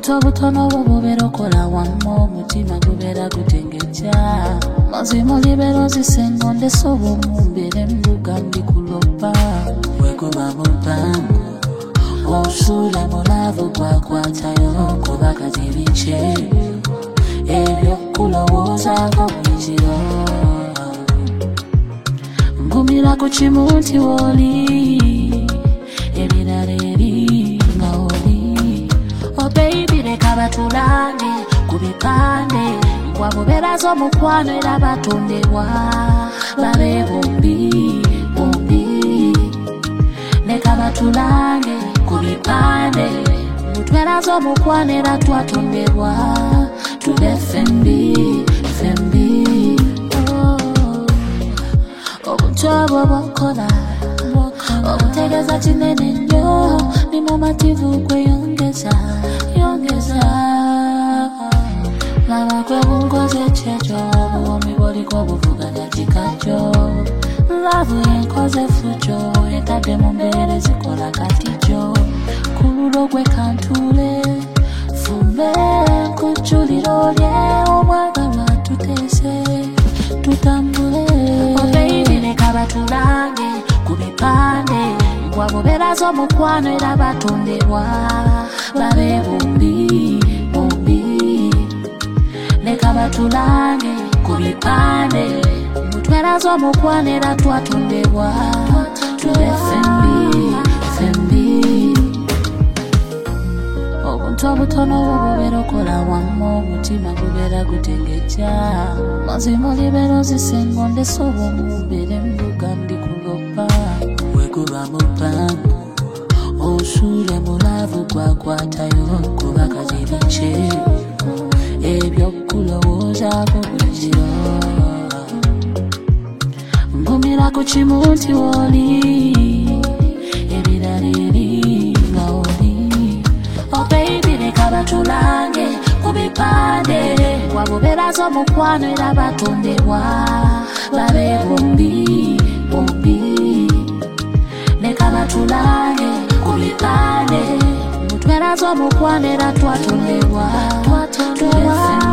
obuntu obutono bw'obubeera okola wamu omutima gubeera gutengeja mazima olibera ozisenga ondesoba omumbere embuga mbikulopa wekuba mu mpango osuula mu laavu gwakwatayo kuba kati bice ebyokulowoozaako bwekiro ngumira ku kimu nti woli ebirala eri nga oli oh baby leka batulange ku bipande wabubeera z'omukwano era batondebwa babe bombi bombi leka batulange ku bipande mutwera z'omukwano era twatondebwa tube fembi fembi obuntu obwo bw'okola obutegeeza kinene nnyo ni mumativu kweyongeza yongeza laba kwe bunkoze kyekyo obuwomi bwoliko buvuganya kikajjo laavu yenkoze fujo etadde mu mbeera ezikola katijjo ku lulo gwe kantule fumbe nkujjuliro lye omwagalwa tuteese tutambule oh baby leka batulange ku bipande wabubeera z'omukwano era batondebwa babe bombi bombi leka batulange ku bipande mutwera z'omukwano era twatondebwa tube fembi fembi obuntu obutono bw'obubeera okola wamu omutima gubeera gutengeja mazima olibera ozisenga ondesoba omumbere embuga mbikulopa wekuba mu mpango osuule mu laavu gwakwatayo kuba kati bice ebyokulowoozaako bwekiro ngumira ku kimu nti woli ebirala eri nga oli oh baby leka batulange ku bipande wabubeera z'omukwano era batondebwa babe bombi bombi leka batulange ku bipande mutwera z'omukwano era twatondebwa